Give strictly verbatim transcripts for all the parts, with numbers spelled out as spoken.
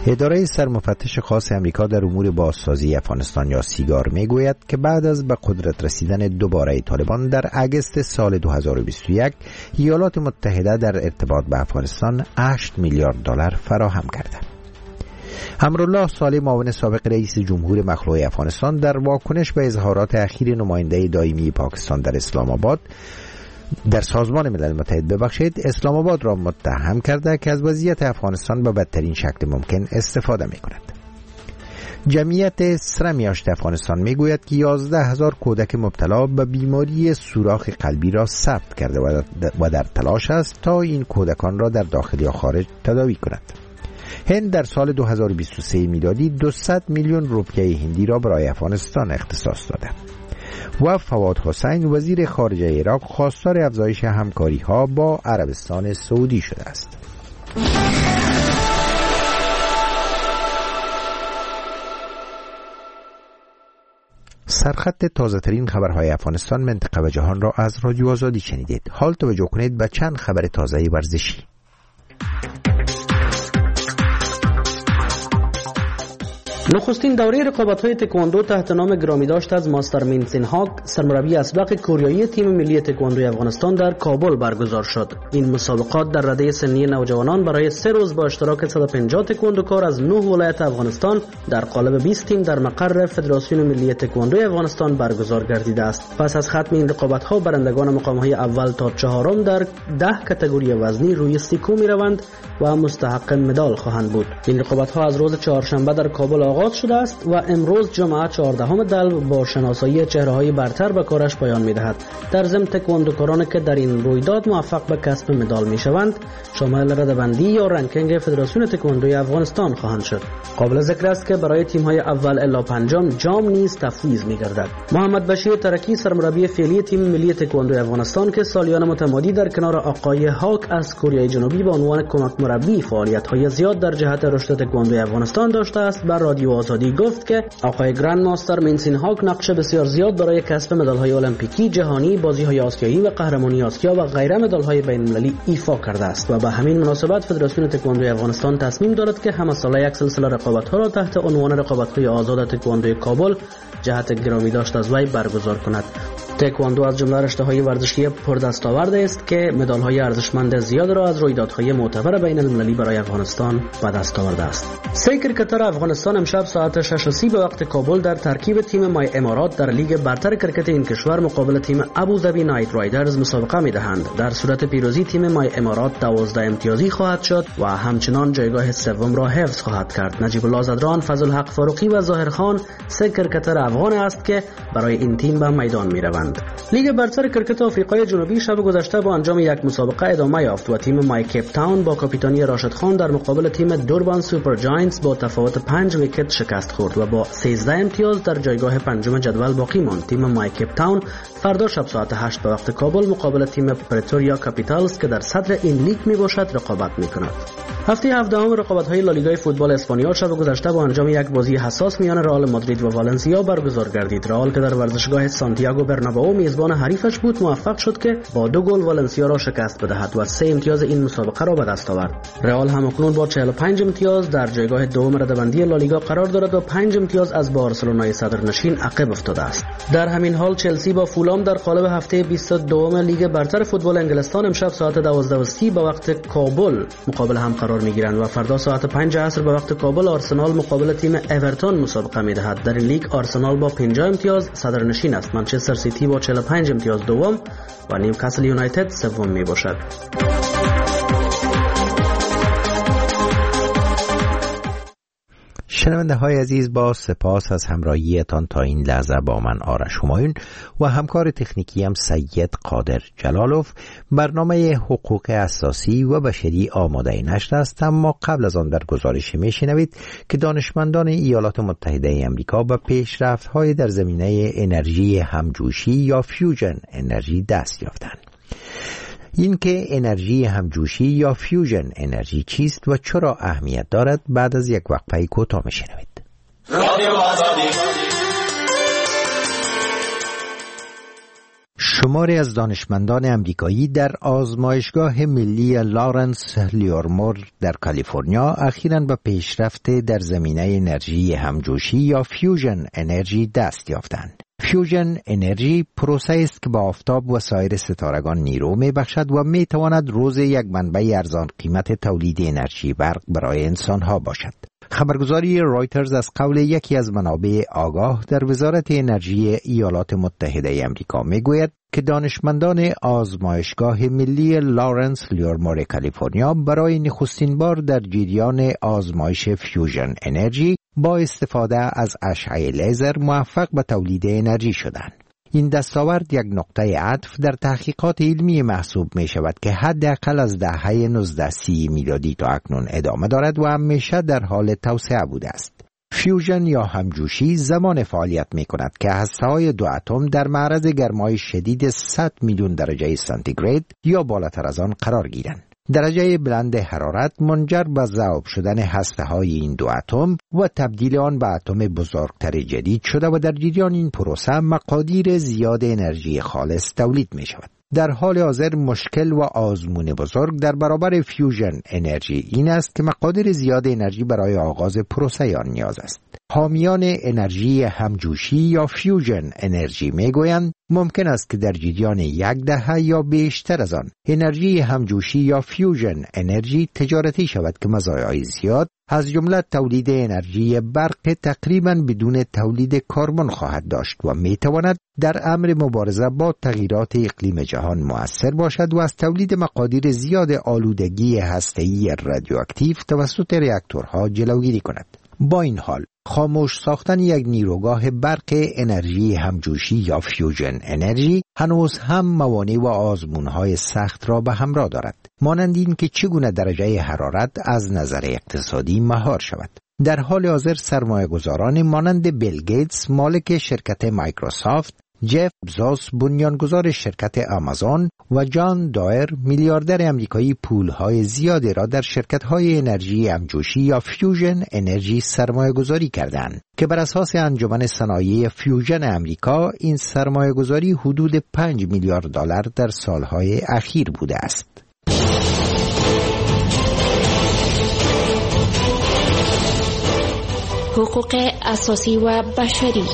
اداره سرمفتش خاص امریکا در امور بازسازی افغانستان یا سیگار میگوید که بعد از به قدرت رسیدن دوباره طالبان در اگست سال دو هزار و بیست و یک ایالات متحده در ارتباط به افغانستان هشت میلیارد دلار فراهم کرده. امرالله صالح معاون سابق رئیس جمهور مخلوع افغانستان در واکنش به اظهارات اخیر نماینده دائمی پاکستان در اسلام آباد در سازمان ملل متحد ببخشید اسلام آباد را متهم کرده که از وضعیت افغانستان به بدترین شکل ممکن استفاده می کند. جمعیت سرمیاشت افغانستان می گوید که یازده هزار کودک مبتلا به بیماری سوراخ قلبی را ثبت کرده و در تلاش است تا این کودکان را در داخل یا خارج تداوی کند. هند در سال دو هزار و بیست و سه میلادی دویست میلیون روپیه هندی را برای افغانستان اختصاص داده. و فواد حسین وزیر خارجه عراق خواستار افزایش همکاری ها با عربستان سعودی شده است. سرخط تازه ترین خبرهای افغانستان، منطقه و جهان را از رادیو آزادی شنیدید. حال توجه کنید به چند خبر تازه ورزشی. نخستین دوره رقابت‌های تکواندو تحت نام گرامی داشت از ماستر مینسین هاک، سرمربی اسبق کوریایی تیم ملی تکواندوی افغانستان در کابل برگزار شد. این مسابقات در رده سنی نوجوانان برای سه روز با اشتراک صد و پنجاه تکواندوکار از نه ولایت افغانستان در قالب بیست تیم در مقر فدراسیون ملی تکواندوی افغانستان برگزار گردیده است. پس از ختم این رقابت‌ها برندگان مقام‌های اول تا چهارم در ده کاتگوری وزنی روی سیکو می‌روند و مستحق مدال خواهند بود. این رقابت‌ها از روز چهارشنبه در کابل آغاز شده است و امروز جمعه چهاردهم دلو با شناسایی چهره‌های برتر به کارش پایان می‌دهد. در ضمن تکواندوکارانی که در این رویداد موفق به کسب مدال می‌شوند شامل رده‌بندی یا رنکینگ فدراسیون تکواندوی افغانستان خواهند شد. قابل ذکر است که برای تیم‌های اول الی پنجم جام نیز تفویض می‌گردد. محمد بشیر ترکی سرمربی فعلی تیم ملی تکواندوی افغانستان که سالیان متمادی در کنار آقای هاک از کره جنوبی به عنوان کمک مربی فعالیت‌های زیاد در جهت رشد تکواندوی افغانستان داشته است، بر رادیو آزادی گفت که آقای گرند ماستر مینسین هاک نقش بسیار زیاد برای کسب مدال‌های المپیکی، جهانی، بازی‌های آسیایی و قهرمانی آسیا و غیره مدال‌های بین‌المللی ایفا کرده است و به همین مناسبت فدراسیون تکواندوی افغانستان تصمیم دارد که همه ساله یک سلسله رقابت‌ها را تحت عنوان رقابت‌های آزاد تکواندوی کابل جهت گرامی داشت از وی برگزار کند. تکواندو از جمله رشته‌های ورزشی پردستاورد است که مدال‌های ارزشمند زیاد را از رویدادهای معتبر بین‌المللی برای افغانستان به دست آورده است. سه کرکتر افغانستان امشب ساعت شش و سی به وقت کابل در ترکیب تیم مای امارات در لیگ برتر کرکت این کشور مقابل تیم ابوظبی نایت رایدرز مسابقه می‌دهند. در صورت پیروزی تیم مای امارات دوازده امتیازی خواهد شد و همچنان جایگاه سوم را حفظ خواهد کرد. نجیب الله زدران، فضل حق فاروقی و ظاهر خان سه کرکتر افغان است که برای این تیم به میدان می‌روند. لیگ برتر کرکت آفریقای جنوبی شب گذشته با انجام یک مسابقه ادامه یافت و تیم مای کیپ تاون با کاپیتانی راشد خان در مقابل تیم دوربان سوپر جاینتس با تفاوت پنج ویکت شکست خورد و با سیزده امتیاز در جایگاه پنجم جدول باقی ماند. تیم مای کیپ تاون فردا شب ساعت هشت به وقت کابل مقابل تیم پرتوریا کاپیتالز که در صدر این لیگ می باشد رقابت می کند. هفته هفدهم رقابت‌های لالیگای فوتبال اسپانیول شب گذشته با انجام یک بازی حساس میان رئال مادرید و والنسیا برگزار گردید. رئال که در ورزشگاه سانتیاگو برنابئو میزبان حریفش بود موفق شد که با دو گل والنسیا را شکست بدهد و سه امتیاز این مسابقه را به دست آورد. رئال همکنون با چهل و پنج امتیاز در جایگاه دوم رده‌بندی لالیگا قرار دارد و پنج امتیاز از بارسلونای صدرنشین عقب افتاده است. در همین حال چلسی با فولام در قالب هفته بیست و دو لیگ برتر فوتبال انگلستان امشب ساعت دوازده و سی به وقت کابل مقابل هم قرار میگیرند و فردا ساعت پنج عصر به وقت کابل آرسنال مقابل تیم اورتون مسابقه میدهد. در این لیگ آرسنال با پنجاه امتیاز صدرنشین است. منچستر سیتی با چهل و پنج امتیاز دوم و نیوکاسل یونایتد سوم می باشد. شنونده های عزیز، با سپاس از همراهیتان تا این لحظه با من آرش همایون و همکار تکنیکی هم سید قادر جلالوف برنامه حقوق اساسی و بشری آماده نشر است. اما قبل از آن در گزارش می شنوید که دانشمندان ایالات متحده امریکا به پیشرفت‌های در زمینه انرژی همجوشی یا فیوژن انرژی دست یافتند. این که انرژی همجوشی یا فیوژن انرژی چیست و چرا اهمیت دارد بعد از یک وقفه کوتاه میشنوید. شماری از دانشمندان امریکایی در آزمایشگاه ملی لارنس لیورمور در کالیفرنیا اخیراً به پیشرفت در زمینه انرژی همجوشی یا فیوژن انرژی دست یافتند. فیوژن انرژی پروسه است که با آفتاب و سایر ستارگان نیرو می بخشد و می تواند روز یک منبع ارزان قیمت تولید انرژی برق برای انسانها باشد. خبرگزاری رایترز از قول یکی از منابع آگاه در وزارت انرژی ایالات متحده آمریکا می گوید که دانشمندان آزمایشگاه ملی لارنس لیورمور کالیفرنیا برای نخستین بار در جریان آزمایش فیوژن انرژی با استفاده از اشعه لیزر موفق به تولید انرژی شدند. این دستاورد یک نقطه عطف در تحقیقات علمی محسوب می شود که حداقل از دهه نوزده سی میلادی تا اکنون ادامه دارد و همیشه در حال توسعه بوده است. فیوژن یا همجوشی زمان فعالیت می کند که هسته‌های دو اتم در معرض گرمای شدید صد میلیون درجه سانتیگراد یا بالاتر از آن قرار گیرند. درجه بلند حرارت منجر به ذوب شدن هسته‌های این دو اتم و تبدیل آن به اتم بزرگتر جدید شده و در جریان این پروسه مقادیر زیاد انرژی خالص تولید می شود. در حال حاضر مشکل و آزمون بزرگ در برابر فیوژن انرژی این است که مقادیر زیاد انرژی برای آغاز پروسه آن نیاز است. حامیان انرژی همجوشی یا فیوژن انرژی می گویند ممکن است که در جریان یک دهه یا بیشتر از آن انرژی همجوشی یا فیوژن انرژی تجارتی شود که مزایای زیاد از جمله تولید انرژی برق تقریباً بدون تولید کربن خواهد داشت و می تواند در امر مبارزه با تغییرات اقلیم جهان مؤثر باشد و از تولید مقادیر زیاد آلودگی هسته‌ای رادیواکتیو توسط راکتورها جلوگیری کند. با این حال خاموش ساختن یک نیروگاه برق انرژی همجوشی یا فیوژن انرژی هنوز هم موانع و آزمون‌های سخت را به همراه دارد، مانند این که چگونه درجه حرارت از نظر اقتصادی مهار شود. در حال حاضر سرمایه‌گذاران مانند بیل گیتس مالک شرکت مایکروسافت، جف بزوس بنیانگذار شرکت آمازون و جان دایر میلیاردر امریکایی پولهای زیادی را در شرکت‌های انرژی همجوشی یا فیوژن انرژی سرمایه‌گذاری کردند که بر اساس انجمن صنایع فیوژن امریکا این سرمایه‌گذاری حدود پنج میلیارد دلار در سالهای اخیر بوده است. حقوق اساسی و بشری.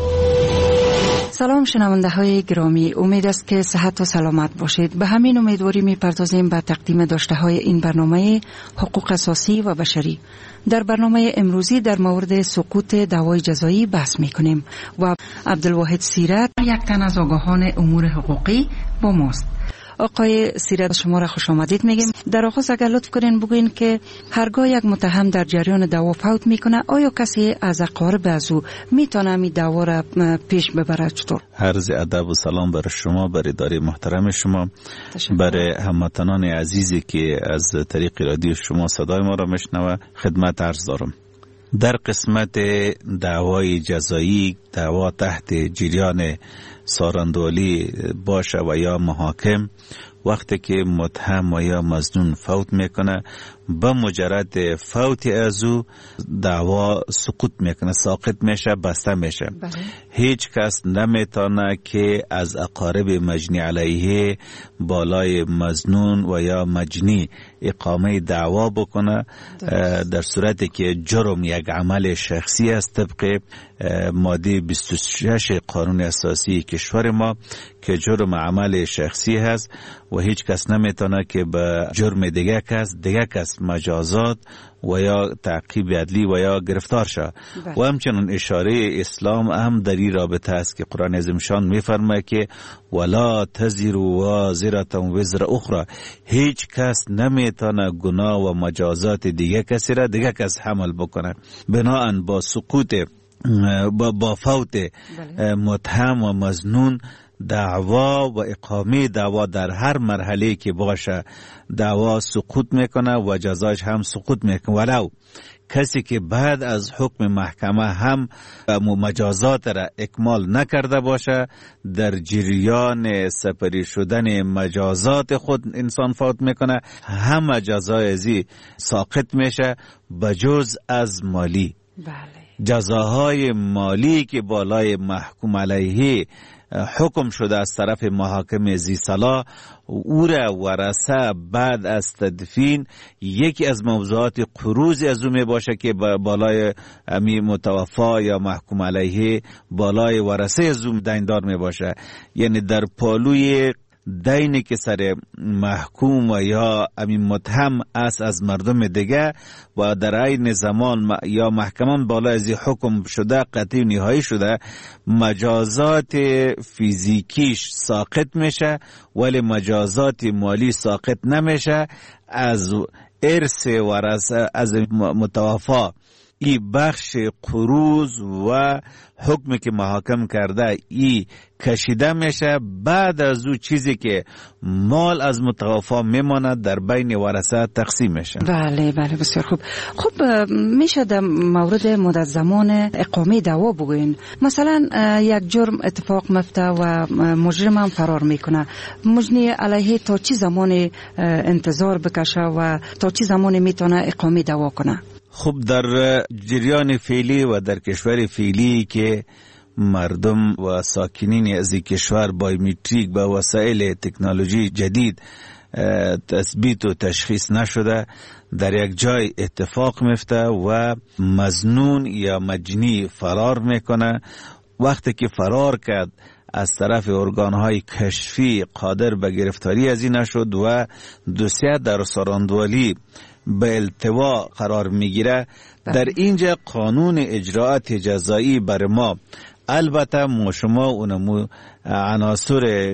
سلام شنونده های گرامی، امید است که صحت و سلامت باشید. به همین امیدواری می‌پردازیم به تقدیم داشته های این برنامه حقوق اساسی و بشری. در برنامه امروزی در مورد سقوط دعوای جزایی بحث می‌کنیم و عبدالواحد سیرت یک تن از آگاهان امور حقوقی با ماست. آقای سیرت شما را خوش آمدید میگیم. در آغاز اگر لطف کنین بگوین که هرگاه یک متهم در جریان دعوا فوت میکنه آیا کسی از اقارب از او میتونه می دعوا را پیش ببره؟ چطور؟ عرض ادب و سلام بر شما، بر اداره محترم شما، برای هموطنان عزیزی که از طریق رادیو شما صدای ما را میشنوه خدمت عرض دارم. در قسمت دعوای جزایی، دعوا تحت جریان سارندولی باشه و یا محاکم، وقتی که متهم و یا مظنون فوت میکنه به مجرد فوت از او دعوا سقوط میکنه، ساقط میشه، بسته میشه. بله. هیچ کس نمیتونه که از اقارب مجنی علیه بالای مظنون و یا مجنی اقامه دعوا بکنه در صورتی که جرم یک عمل شخصی است طبق ماده بیست و شش قانون اساسی کشور ما که جرم عمل شخصی هست و هیچ کس نمیتونه که به جرم دیگه کس دیگه کس مجازات و یا تعقیب عدلی و یا گرفتار شد. و همچنین اشاره اسلام هم در این رابطه است که قرآن عظیم شان میفرماید که ولا تزر وازرة وزر اخرى، هیچ کس نمیتونه گناه و مجازات دیگه کسی را دیگه کس حمل بکنه. بناهن با سقوط با, با فوت متهم و مظنون دعوا و اقامه دعوا در هر مرحله که باشه دعوا سقوط میکنه و جزاش هم سقوط میکنه، ولو کسی که بعد از حکم محکمه هم مجازات را اکمال نکرده باشه در جریان سپری شدن مجازات خود انسان فوت میکنه، هم جزای ازی ساقط میشه بجز از مالی. بله. جزاهای مالی که بالای محکوم علیه حکم شده از طرف محاکم ذی صلاح او را ورثه بعد از تدفین یکی از موضوعات قروض از او می باشه که بالای امی متوفا یا محکوم علیه بالای ورثه از او دیندار می باشه. یعنی در پالوی دینی که سر محکوم و یا امین متهم است از مردم دیگه و در این زمان یا محکمان بالا از حکم شده قطعی نهایی شده، مجازات فیزیکیش ساقط میشه ولی مجازات مالی ساقط نمیشه. از ارث ورثه از متوفا این بخش قروض و حکمی که محاکم کرده ای کشیده میشه. بعد از او چیزی که مال از متوفا میماند در بین ورثه تقسیم میشه. بله بله بسیار خوب. خب میشه در مورد مدت زمان اقامه دعوا بگوین؟ مثلا یک جرم اتفاق میفته و مجرم هم فرار میکنه، مجنی علیه تا چی زمان انتظار بکشه و تا چی زمان میتونه اقامه دعوا کنه؟ خب در جریان فعلی و در کشور فعلی که مردم و ساکنین از کشور بایومتریک با وسایل تکنولوژی جدید تثبیت و تشخیص نشده، در یک جای اتفاق میفته و مظنون یا مجنی فرار میکنه. وقتی که فرار کرد از طرف ارگانهای کشفی قادر به گرفتاری از این نشد و دوسیه در سراندوالی به التوا قرار میگیره. در اینجا قانون اجراعات جزایی بر ما، البته ما شما اونمو عناصر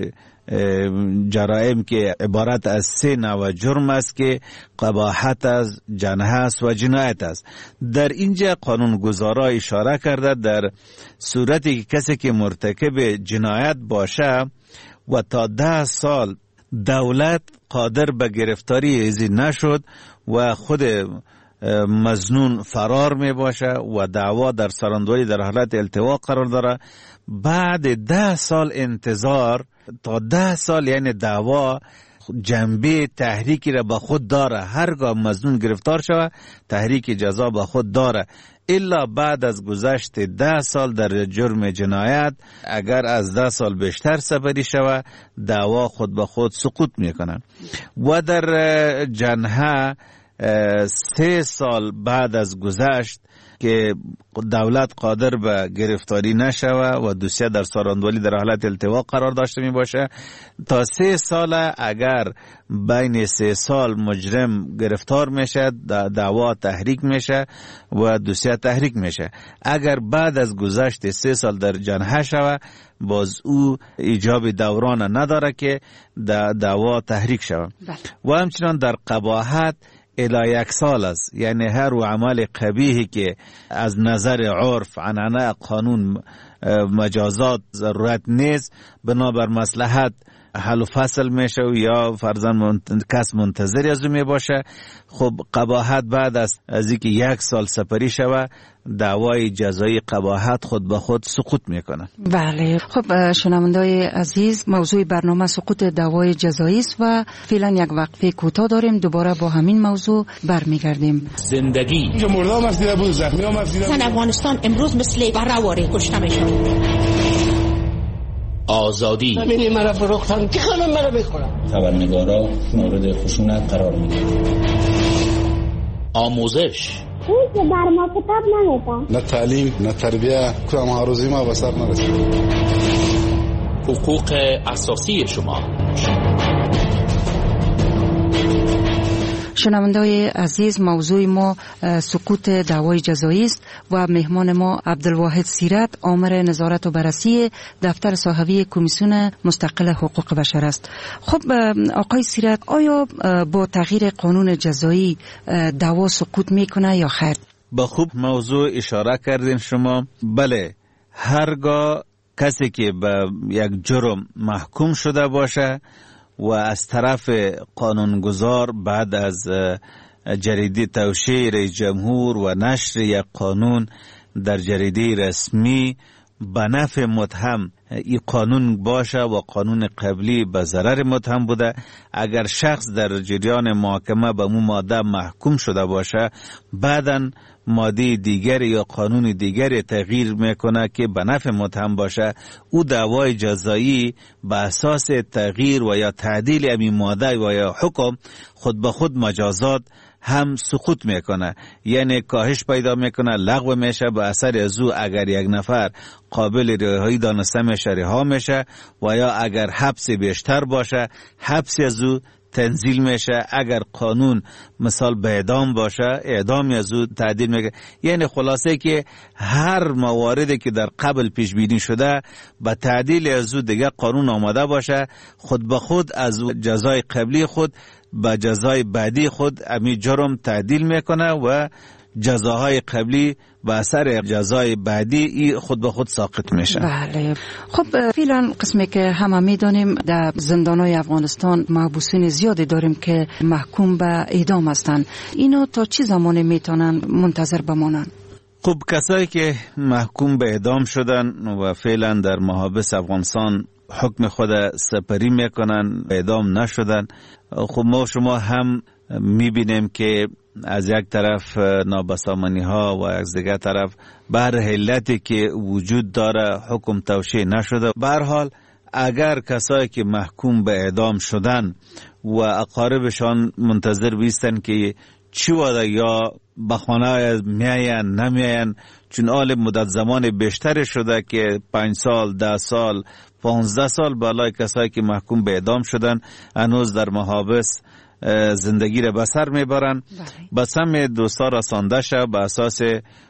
جرائم که عبارت از سه نوع جرم است که قباحت است، جنحه است و جنایت است. در اینجا قانون گذارا اشاره کرده در صورتی که کسی که مرتکب جنایت باشه و تا ده سال دولت قادر به گرفتاری ازی نشد و خود مظنون فرار می باشه و دعوا در سراندولی در حالت التوا قرار داره، بعد ده سال انتظار تا ده سال یعنی دعوا جنبه تحریکی را به خود داره. هرگاه مظنون گرفتار شود تحریک جزا به خود داره، الا بعد از گذشت ده سال در جرم جنایت اگر از ده سال بیشتر سپری شود دعوا خود به خود سقوط میکنه. و در جنحه سه سال بعد از گذشت که دولت قادر به گرفتاری نشوه و دوسیه در ساراندولی در حالت التوا قرار داشته می باشه، تا سه سال اگر بین سه سال مجرم گرفتار میشه دعوا تحریک میشه و دوسیه تحریک میشه. اگر بعد از گذشت سه سال در جنحه شوه باز او ایجاب دوران نداره که دعوا تحریک شوه. و همچنان در قباحت الی یک سال است، یعنی هر و عمل قبیحی که از نظر عرف عنعنه قانون مجازات ضرورت نیست بنابر مصلحت حل و فصل میشه و یا فرضاً منت... کس منتظر از او می باشه. خب قباحت بعد از از اینکه یک سال سپری شوه دعوای جزایی قباحت خود به خود سقوط میکنه. بله. خب شنوندای عزیز، موضوع برنامه سقوط دعوای جزایی است و فعلا یک وقفه کوتاه داریم، دوباره با همین موضوع برمیگردیم. زندگی مردم افزیده بود، زخمی هم افزیده بود. افغانستان امروز مثل برهواره کشته میشد. آزادی همینی مرا فروختن که خانم مرا بخورم. خبرنگارا مورد خشونت قرار میگیرن. آموزش اون که بر ما کتاب نمیدن، نه تعلیم نه تربیه، کدام آرزوی ما به سر نرسید. حقوق اساسی شما. شنوندای عزیز، موضوع ما سقوط دعوای جزایی است و مهمان ما عبدالواحد سیرت، آمر نظارت و بررسی دفتر صاحبی کمیسیون مستقل حقوق بشر است. خب آقای سیرت، آیا با تغییر قانون جزایی دعوا سقوط میکنه یا خیر؟ با خوب موضوع اشاره کردین شما. بله، هرگاه کسی که به یک جرم محکوم شده باشه و از طرف قانونگذار بعد از جریده توشیح رئیس جمهور و نشر یک قانون در جریده رسمی به نفع متهم این قانون باشه و قانون قبلی به ضرر متهم بوده، اگر شخص در جریان محاکمه به مو ماده محکوم شده باشه بعداً ماده دیگری یا قانون دیگری تغییر میکنه که به نفع متهم باشه، او دعوای جزایی به اساس تغییر و یا تعدیل همین ماده و یا حکم خود به خود مجازات هم سقوط میکنه، یعنی کاهش پیدا میکنه، لغو میشه. به اثر از او اگر یک نفر قابل رهایی دانسته میشه رها میشه و یا اگر حبس بیشتر باشه حبس از او تنزیل میشه. اگر قانون مثال به اعدام باشه اعدام از او تعدیل میکنه. یعنی خلاصه که هر مواردی که در قبل پیش بینی شده به تعدیل از او دیگه قانون آماده باشه، خود به خود از جزای قبلی خود به جزای بعدی خود امی جرم تعدیل میکنه و جزاهای قبلی به اثر جزای بعدی ای خود به خود ساقط میشه. بله. خب فعلا قسمی که همه میدانیم در زندانهای افغانستان محبوسین زیادی داریم که محکوم به اعدام هستند. اینا تا چه زمانی میتونن منتظر بمانند؟ خب کسایی که محکوم به اعدام شدن و فعلا در محابس افغانستان حکم خود سپری میکنن، اعدام نشدن، خب ما شما هم میبینیم که از یک طرف نابسامانی ها و از دیگر طرف بر علتی که وجود داره حکم توشیح نشده. به هر حال اگر کسایی که محکوم به اعدام شدن و اقاربشان منتظر بیستن که چی وعده یا به خانه میاین نمیاین، چون آل مدت زمان بیشتر شده که پنج سال، ده سال، پانزده سال بالای کسایی که محکوم به اعدام شدن هنوز در محابس زندگی را بسر میبرن. بس هم دوستا رسانده شد به اساس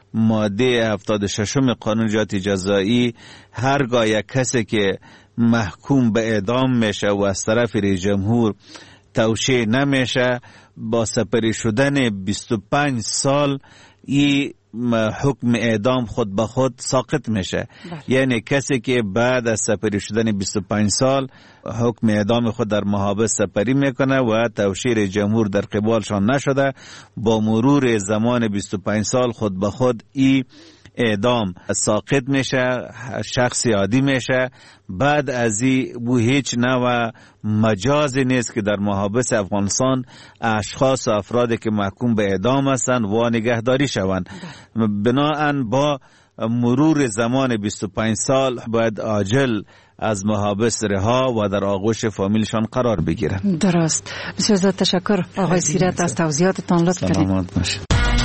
ماده هفتاد و ششم قانون جنایت جزایی، هرگاه یک کسی که محکوم به اعدام میشه و از طرف رئیس جمهور توشیح نمیشه، با سپری شدن بیست و پنج سال این حکم اعدام خود به خود ساقط میشه. بله. یعنی کسی که بعد از سپری شدن بیست و پنج سال حکم اعدام خود در محابس سپری میکنه و توشیح جمهور در قبالشان نشده، با مرور زمان بیست و پنج سال خود به خود این اعدام ساقط میشه، شخص عادی میشه. بعد از این بو هیچ نوع مجازی نیست که در محابس افغانستان اشخاص و افرادی که محکوم به اعدام هستند و نگهداری شوند. بناهن با مرور زمان بیست و پنج سال باید عاجل از محابس رها و در آغوش فامیلشان قرار بگیرند. درست. بسیار زیاد تشکر آقای سیرت از توضیحاتتان. لطف کنید. سلامت باشید.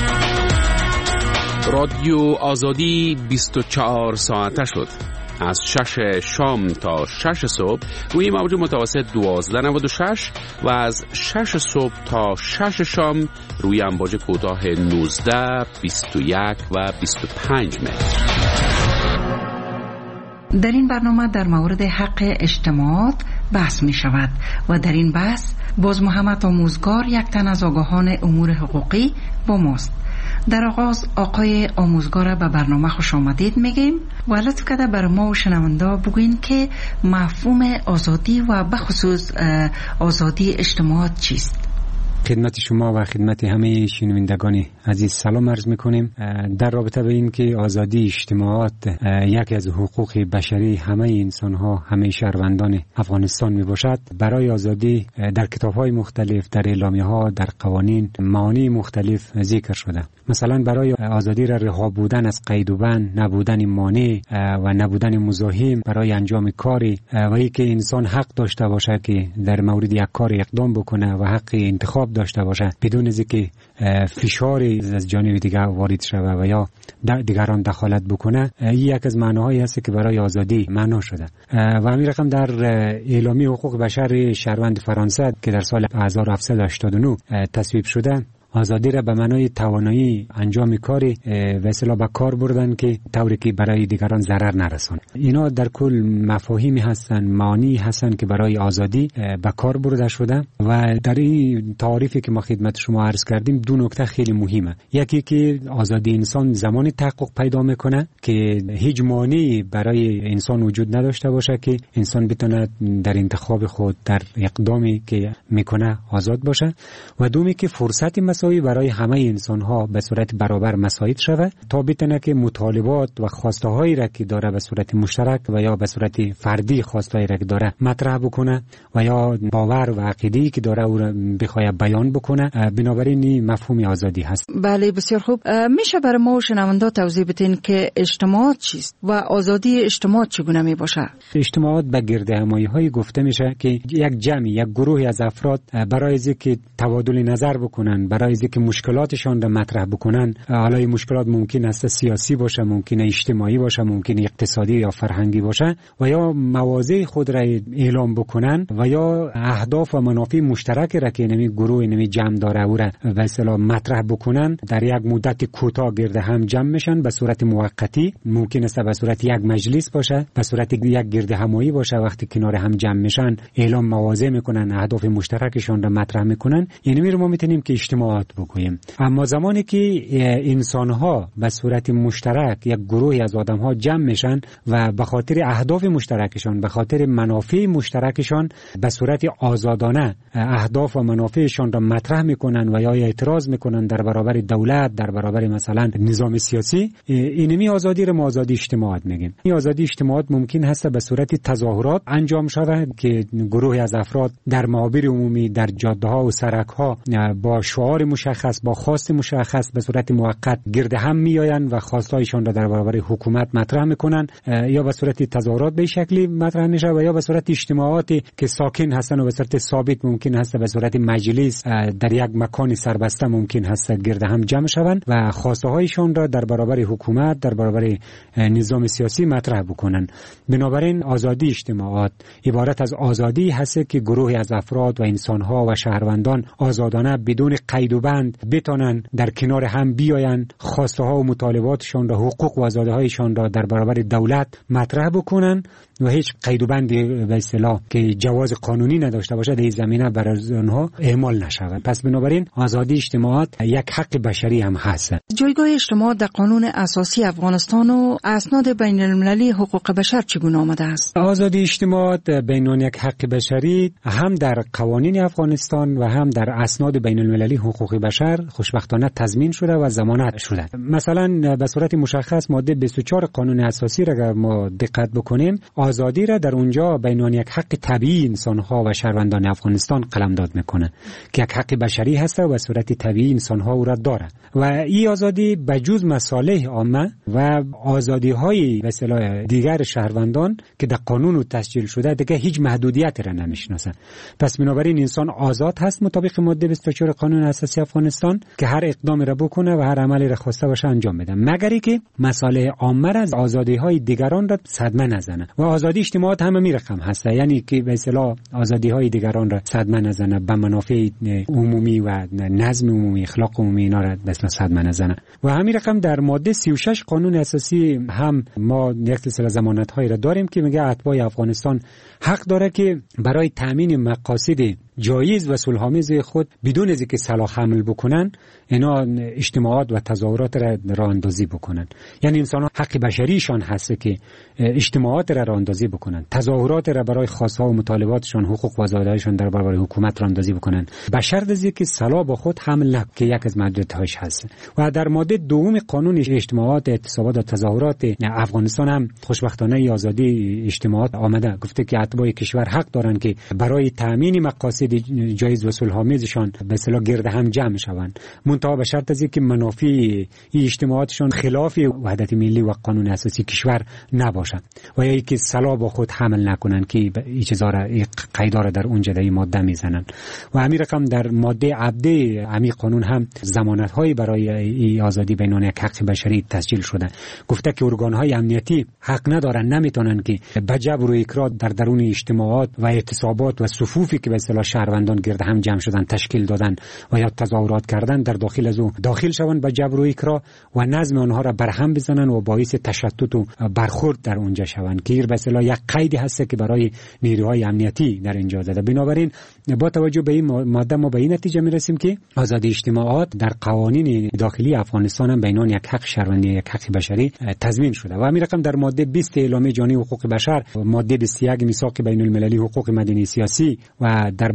رادیو آزادی بیست و چهار ساعته شد. از شش شام تا شش صبح روی موج متوسط دوازده نود و شش و از شش صبح تا شش شام روی امواج کوتاه نوزده، بیست و یک و بیست و پنج متر. در این برنامه در مورد حق اجتماعات بحث می شود و در این بحث باز محمد آموزگار، یک تن از آگاهان امور حقوقی، با ماست. در آغاز آقای آموزگار به برنامه خوش آمدید میگیم و لطف کرده بر ما و شنونده بگوین که مفهوم آزادی و بخصوص آزادی اجتماعات چیست؟ خدمت شما و خدمت همه شنوندگان عزیز سلام عرض میکنیم. در رابطه به این که آزادی اجتماعات یکی از حقوق بشری همه انسان ها، همه شهروندان افغانستان می باشد، برای آزادی در کتاب های مختلف، در اعلامیه ها، در قوانین معانی مختلف ذکر شده. مثلا برای آزادی را رها بودن از قید و بند، نبودن مانع و نبودن مزاحم برای انجام کاری و اینکه انسان حق داشته باشه که در مورد یک کار اقدام بکنه و حق انتخاب داشته باشه بدون از اینکه فشاری از جانب دیگر وارد شود و یا دیگران دخالت بکنه. این یک از معناهایی هست که برای آزادی معنا شده و همین رقم در اعلامیه حقوق بشر شهروند فرانسه که در سال هزار و هفتصد و هشتاد و نه تصویب شده، آزادی را به معنای توانایی انجام کاری و اصطلاح به کار بردن که طوری که برای دیگران ضرر نرسونه. اینا در کل مفاهیمی هستن، معانی هستن که برای آزادی به کار برده شده و در این تعریفی که ما خدمت شما عرض کردیم دو نکته خیلی مهمه. یکی که آزادی انسان زمان تحقق پیدا میکنه که هیچ مانعی برای انسان وجود نداشته باشه که انسان بتونه در انتخاب خود، در اقدامی که میکنه آزاد باشه، و دومی که فرصتی مساوی برای همه انسان ها به صورت برابر مساعد شود تا بتونه که مطالبات و خواسته هایی را که داره به صورت مشترک و یا به صورت فردی خواسته هایی را که داره مطرح بکنه و یا باور و عقیده‌ای که داره او را بخواد بیان بکنه. بنابراین این مفهوم آزادی هست. بله بسیار خوب. میشه برای ما شنوندا توضیح بدین که اجتماعات چیست و آزادی اجتماع چگونه می باشه؟ اجتماعات به گرد همایی های گفته میشه که یک جمعی یک گروهی از افراد برای اینکه تبادل نظر بکنن، برای اینکه مشکلاتشان را مطرح بکنن، حالا این مشکلات ممکن است سیاسی باشه، ممکن است اجتماعی باشه، ممکن است اقتصادی یا فرهنگی باشه و یا مواضع خود را اعلام بکنن و یا اهداف و منافع مشترک را که نمی گروه نمی جمع داره او را به اصطلاح مطرح بکنن، در یک مدت کوتاه گرد هم جمع میشن به صورت موقتی، ممکن است به صورت یک مجلس باشه، به صورت یک گرد همایی باشه. وقتی کنار هم جمع میشن اعلام مواضع میکنن، اهداف مشترکشون را مطرح میکنن. یعنی می رو ما میتونیم که اجتماعات بگوییم. اما زمانی که انسان ها به صورت مشترک یک گروهی از آدم ها جمع میشن و به خاطر اهداف مشترکشان، به خاطر منافع مشترکشان به صورت آزادانه اهداف و منافعشان را مطرح میکنن و یا اعتراض میکنن در برابر دولت، در برابر مثلا نظام سیاسی، اینمی آزادی را ما آزادی اجتماعات میگیم. این آزادی اجتماعات ممکن هست به صورت تظاهرات انجام شود که گروهی از افراد در معابر عمومی، در جاده ها و سرک ها با شعار مشخص، با خواست مشخص به صورت موقت گرد هم میآیند و خواستایشان را در برابر حکومت مطرح میکنن، یا به صورت تظاهرات به شکلی مطرح میشه و یا به صورت اجتماعاتی که ساکن هستن و به صورت ثابت ممکن هست به صورت مجلس در یک مکان سربسته ممکن هست گرد هم جمع شوند و خواسته هایشان را در برابر حکومت، در برابر نظام سیاسی مطرح بکنن. بنابراین آزادی اجتماعات عبارت از آزادی هست که گروهی از افراد و انسان‌ها و شهروندان آزادانه بدون قید و بند بتونن در کنار هم بیایند، خواسته ها و مطالباتشان را، حقوق و آزادی‌هایشان را در برابر دولت مطرح بکنن و هیچ قید و بندی به اصطلاح که جواز قانونی نداشته باشه در این زمینه برای آنها اعمال نشود. پس بنابراین آزادی اجتماعات یک حق بشری هم هست. جایگاه اجتماع در قانون اساسی افغانستان و اسناد بین المللی حقوق بشر چگونه آمده است؟ آزادی اجتماعات بین یک حق بشری هم در قوانین افغانستان و هم در اسناد بین المللی حقوق بشر خوشبختانه تضمین شده و ضمانت شده. مثلا به صورت مشخص ماده بیست و چهار قانون اساسی را اگر ما دقت بکنیم، آزادی را در اونجا بین یک حق طبیعی انسان‌ها و شهروندان افغانستان قلمداد میکنه که یک حق بشری هست و به صورت طبیعی انسان‌ها او را داره و این آزادی بجز مصالح عامه و آزادی‌های به اصطلاح دیگر شهروندان که در قانون تسجیل شده دیگه هیچ محدودیتی را نمیشناسه. پس بنابراین انسان آزاد هست مطابق ماده بیست و چهار قانون اساسی افغانستان که هر اقدامی را بکنه و هر عملی را خواسته باشه انجام بده، مگر اینکه مصالح عامه را، آزادی‌های دیگران را صدمه نزنه. و آزادی اجتماعات هم می رقم هست، یعنی که به اصطلاح آزادی‌های دیگران را صدمه نزنه، به منافع عمومی و نظم عمومی، اخلاق عمومی اینا را به اصطلاح صدمه نزنه. و همین رقم در ماده سی و شش قانون اساسی هم ما یک سلسله ضمانت‌هایی را داریم که میگه اتباع افغانستان حق داره که برای تامین مقاصد جایز و صلح‌آمیز خود بدون از اینکه سلاح حمل بکنن اینا اجتماعات و تظاهرات را راه اندازی بکنن. یعنی انسان ها حق بشریشان هست که اجتماعات را راه اندازی بکنن، تظاهرات را برای خواست‌ها و مطالباتشان، حقوق و آزادی‌هایشان در برابر حکومت راه اندازی بکنن، به شرط از اینکه سلاح با خود حمل نکنند که یک از محدودیت‌هاش هست. و در ماده دوم قانون اجتماعات، اعتصابات و تظاهرات افغانستان هم خوشبختانه آزادی اجتماعات آمده، گفته که اتباع کشور حق دارند که برای تامین مقاصد جایز و صلح‌آمیزشان به اصطلاح گرد هم جمع شوند، منتها به شرط از اینکه منافع این اجتماعاتشان خلاف وحدت ملی و قانون اساسی کشور نباشد و یا اینکه سلاح با خود حمل نکنند که این چیزا را، قیدا را در اونجا در این ماده میزنند. و همین رقم در ماده عبده همین قانون هم ضمانت‌هایی برای این آزادی بین یک حق بشری تسجیل شده، گفته که ارگان‌های امنیتی حق ندارن، نمیتونن که به جبر و اکراه در درون اجتماعات و اعتصابات و صفوفی که به اصطلاح شهروندان گرد هم جمع شدن، تشکیل دادن و یا تظاهرات کردن در داخل از او داخل شوند به جبر و اکراه و نظم آنها را برهم بزنن و باعث تشتت و برخورد در اونجا شوند که به اصطلاح یک قیدی هست که برای نیروهای امنیتی در اینجا زده. بنابراین با توجه به این ماده ما به این نتیجه میرسیم که آزادی اجتماعات در قوانین داخلی افغانستان هم بینان یک حق شهروندی، یک حق بشری تضمین شده. و همین رقم در ماده بیست اعلامیه جهانی حقوق بشر، ماده بیست و یک میثاق بین المللی حقوق مدنی سیاسی و در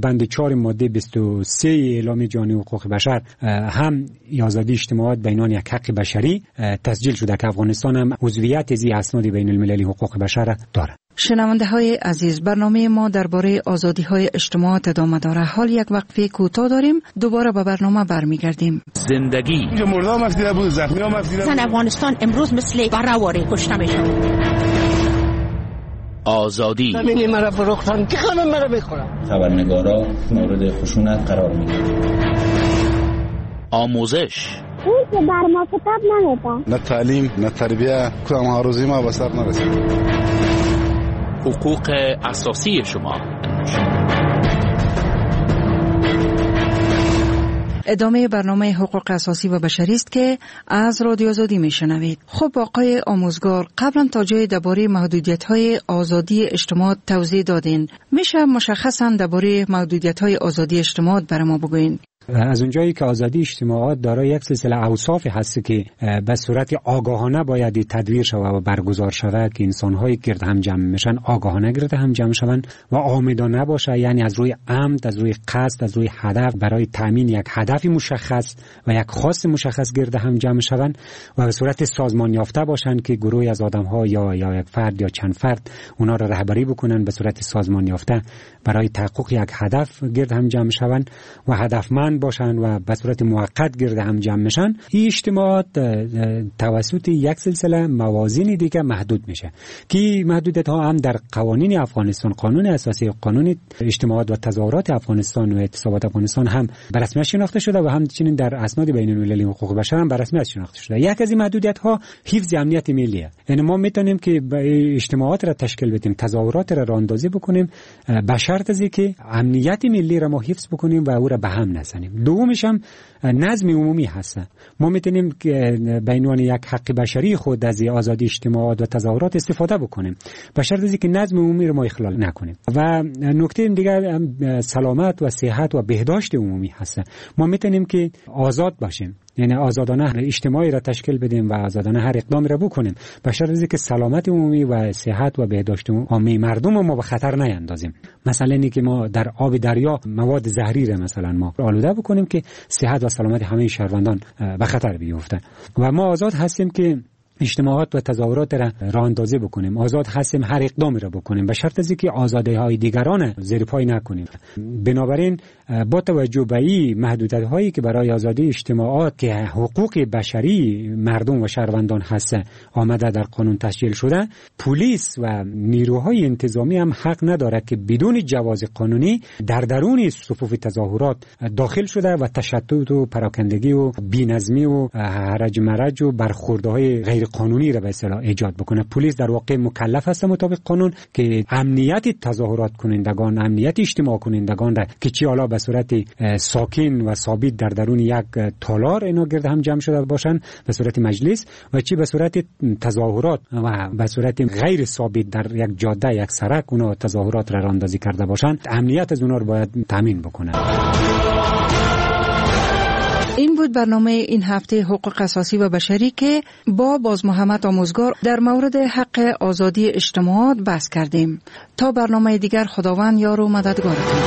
بند چهار ماده بیست و سه اعلامیه جهانی حقوق بشر هم آزادی اجتماعات به عنوان یک حق بشری تسجیل شده که افغانستان هم عضویت از اسناد بین المللی حقوق بشر دارد. شنونده های عزیز، برنامه ما درباره آزادی های اجتماعات ادامه داره. حال یک وقفه کوتاه داریم، دوباره به برنامه برمیگردیم. زندگی مردم مفیده بود، زخمی ها مفیده بود. زن افغانستان امروز مثل برآواره کشته میشه. آزادی ببینی مرا فروختن که همه مرا بخورن. خبرنگارا مورد خشونت قرار میگیرن. آموزش اون که بر ما کتاب نمیدن. نه تعلیم نه تربیه، کدام هاروزی ما به سر نرسید. حقوق اساسی شما. ادامه برنامه حقوق اساسی و بشری است که از رادیو آزادی میشنوید. خب آقای آموزگار، قبلا تا جای درباره محدودیت‌های آزادی اجتماعات توضیح دادین. میشه مشخصاً درباره محدودیت‌های آزادی اجتماعات برای ما بگوین؟ از اونجایی که آزادی اجتماعات دارای یک سلسله اوصافی هست که به صورت آگاهانه باید تدویر شود و برگزار شود که انسان‌های گرد هم جمع میشن آگاهانه گرد هم جمع شوند و عامدانه باشه، یعنی از روی عمد، از روی قصد، از روی هدف برای تامین یک هدف مشخص و یک خواست مشخص گرد هم جمع شوند و به صورت سازمان یافته باشند که گروهی از آدم‌ها یا یا یک فرد یا چند فرد اونا را رهبری بکنن به صورت سازمان یافته برای تحقق یک هدف گرد هم جمع شوند و هدفمند باشن و به صورت موقت گرد هم جمع میشن. این اجتماعات توسط یک سلسله موازین دیگه محدود میشه که محدودیت ها هم در قوانین افغانستان، قانون اساسی، قانون اجتماعات و تظاهرات افغانستان و اعتصابات افغانستان هم به رسمیت شناخته شده و همچنین در اسناد بین المللی حقوق بشر هم به رسمیت شناخته شده. یک از این محدودیت ها حفظ امنیت ملیه. یعنی ما میتونیم که اجتماعات را تشکیل بدیم، تظاهرات را راهاندازی بکنیم به شرط از اینکه امنیت ملی را ما حفظ بکنیم و او را به هم نزنیم. دومش هم نظم عمومی هست. ما میتونیم که به عنوان یک حق بشری خود از آزادی اجتماعات و تظاهرات استفاده بکنیم به شرط از اینکه نظم عمومی رو ما اخلال نکنیم. و نکته دیگر سلامت و صحت و بهداشت عمومی هست. ما میتونیم که آزاد باشیم، یعنی آزادانه اجتماعی را تشکیل بدیم و آزادانه هر اقدامی را بکنیم به شرط از اینکه سلامت عمومی و صحت و بهداشت عمومی مردم ما به خطر نیندازیم. مثلا اینکه ما در آب دریا مواد زهری را مثلا ما آلوده بکنیم که صحت و سلامت همه شهروندان به خطر بیفته. و ما آزاد هستیم که اجتماعات و تظاهرات را راهاندازی بکنیم، آزاد هستیم هر اقدامی را بکنیم به شرط از اینکه آزادی‌های دیگران زیر پای نکنیم. بنابراین با توجه به این محدودیت‌هایی که برای آزادی اجتماعات که حقوق بشری مردم و شهروندان هست آمده در قانون تسجیل شده، پلیس و نیروهای انتظامی هم حق نداره که بدون جواز قانونی در درون صفوف تظاهرات داخل شده و تشدد و پراکندگی و بی‌نظمی و هرج مرج و برخوردهای غیر قانونی را به اصطلاح ایجاد بکنه. پلیس در واقع مکلف است مطابق قانون که امنیت تظاهرات کنندگان، امنیت اجتماع کنندگان را که چی حالا به صورت ساکن و ثابت در درون یک تالار اینا گرد هم جمع شده باشن به صورت مجلس و چی به صورت تظاهرات و به صورت غیر ثابت در یک جاده، یک سرک اونا تظاهرات را راهاندازی کرده باشن، امنیت از اونا رو باید تامین بکنه. این بود برنامه این هفته حقوق اساسی و بشری که با باز محمد آموزگار در مورد حق آزادی اجتماعات بحث کردیم. تا برنامه دیگر خداوند یار و مددگارتون.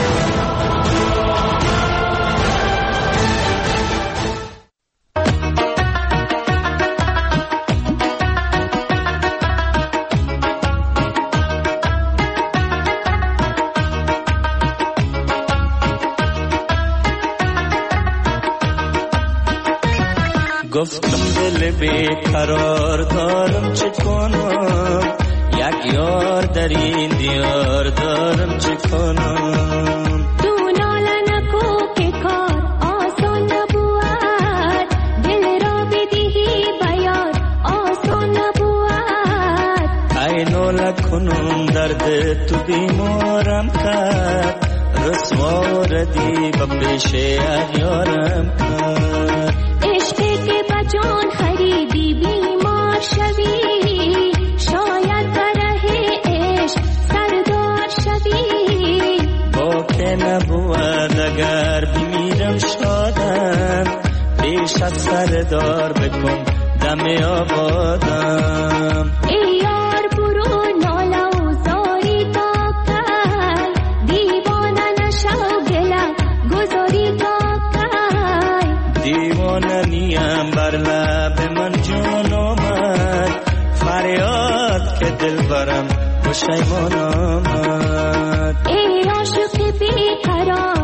گفتم دل بیقرار دارم چه کنم، یک یار در این دیار دارم چه کنم. تو ناله نکو که کار آسان نبود، دل را بدهی بیار آسان نبود. ای ناله کنم درد تو بیمارم کرد، رسوا ردی به پیش اغیارم کرد. عشقی که بجان خریدی بیمار شوی، شاید بره عشق سردار شوی. با که نبود اگر بمیرم شادم، پیش از سردار بکن دم آبادم. ای یار برو ناله و زاری تا کن، دیوانه نشو گذاری تا کی؟ دیوانه نیم بر لب من جان آمد، فریاد که دل برم پشیمان آمد. ای عاشق بیقرار